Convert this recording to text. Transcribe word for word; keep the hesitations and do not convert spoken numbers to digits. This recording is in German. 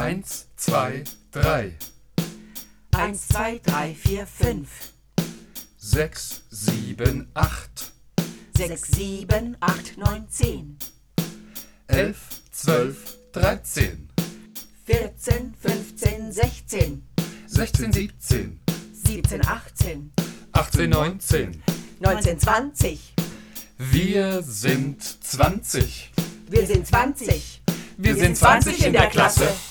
Eins, zwei, drei. Eins, zwei, drei, vier, fünf. Sechs, sieben, acht. Sechs, sieben, acht, neun, zehn. Elf, zwölf, dreizehn. Vierzehn, fünfzehn, sechzehn. Sechzehn, siebzehn. Siebzehn, achtzehn. Achtzehn, neunzehn. Neunzehn, zwanzig. Wir sind zwanzig. Wir sind zwanzig. Wir sind zwanzig in der Klasse.